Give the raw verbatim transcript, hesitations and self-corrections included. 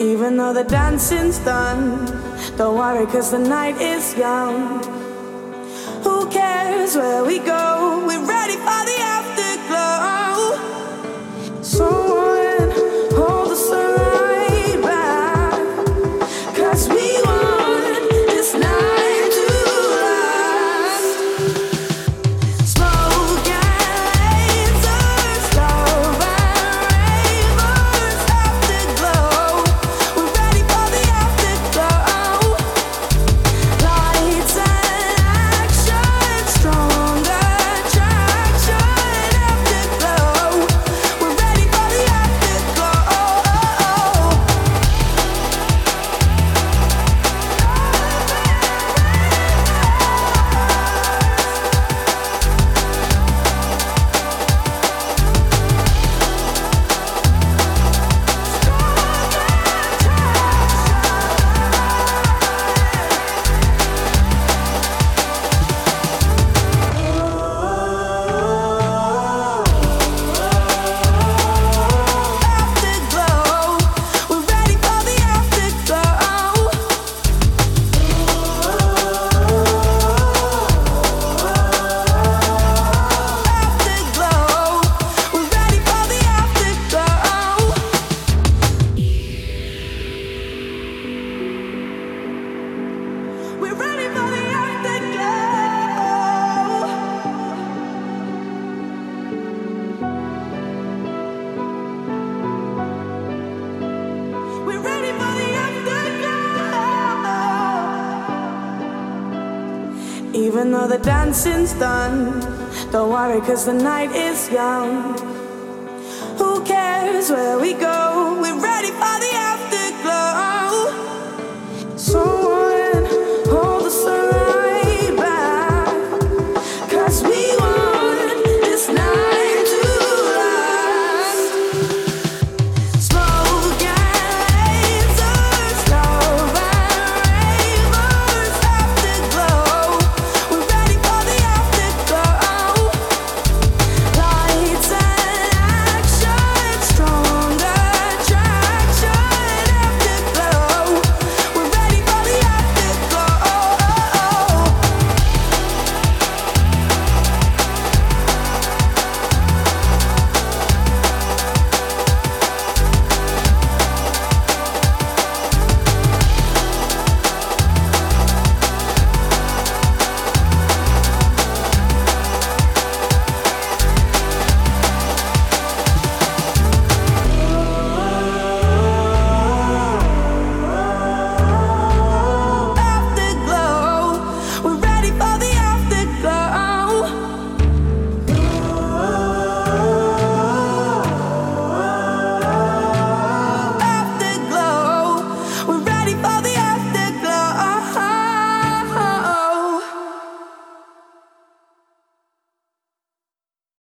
Even though the dancing's done, don't worry, cause the night is young. Who cares where we go? We're ready for the afterglow. Someone hold the sunlight back, cause we want this night to last. Smoke and lasers, love and ravers, afterglow. We're ready for the afterglow. Lights and action, strong attraction, afterglow. We're ready for the afterglow. Afterglow. We're ready for the afterglow. Afterglow. We're ready for the afterglow. We're ready for the afterglow. We're ready for the afterglow. Even though the dancing's done, don't worry, cause the night is young. Who cares where we go? We're ready for the